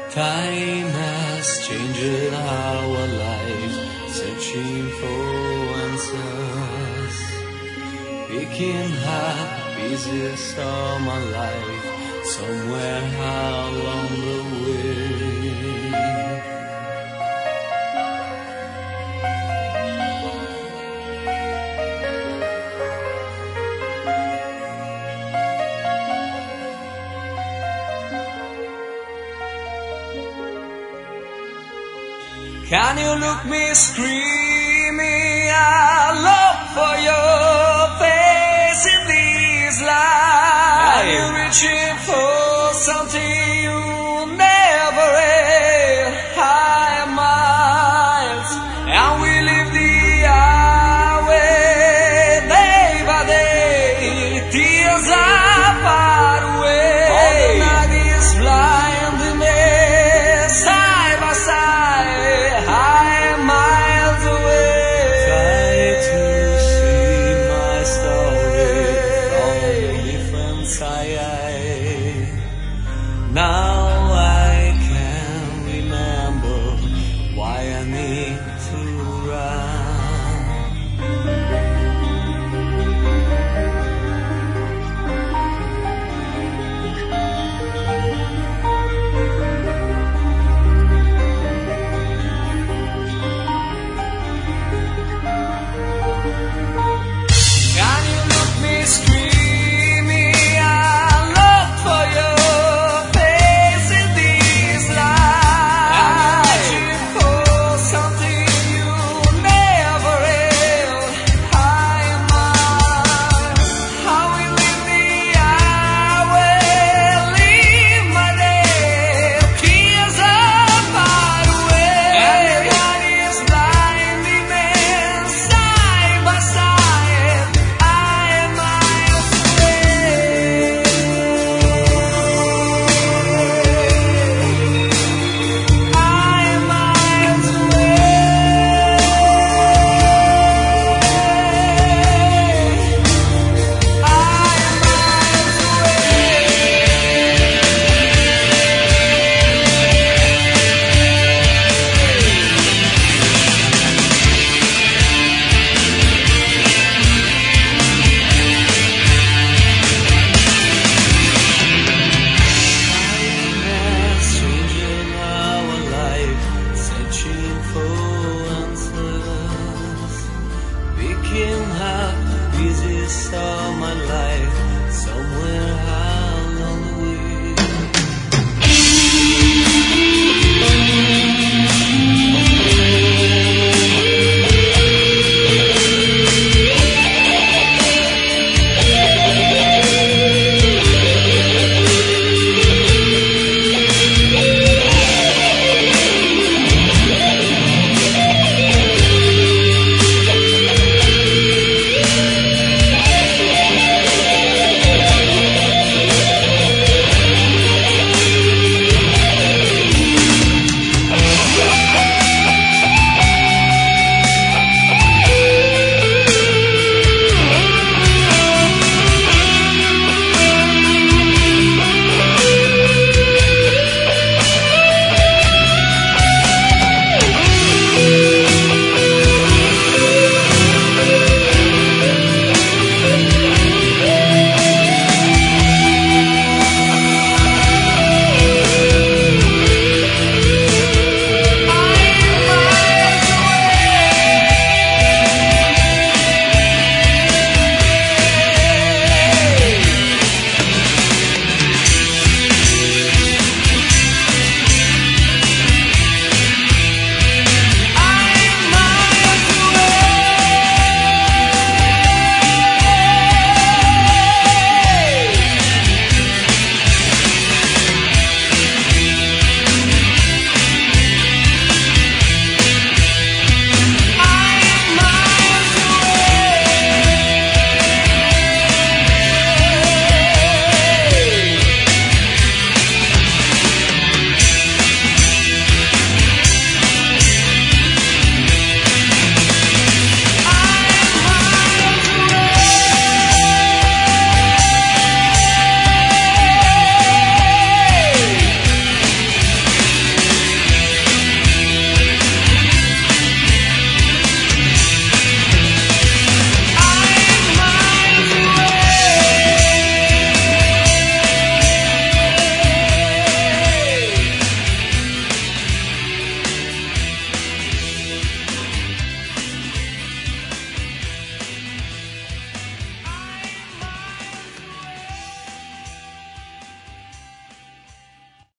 Time has changed our lives, searching for answers, picking up pieces of my life somewhere along the way. Can you look me screaming? I look for your face in this life. Are you reaching for something you never had? High miles, and we live the highway day by day. Tears are far away. All the night is blinding me, side by side. Now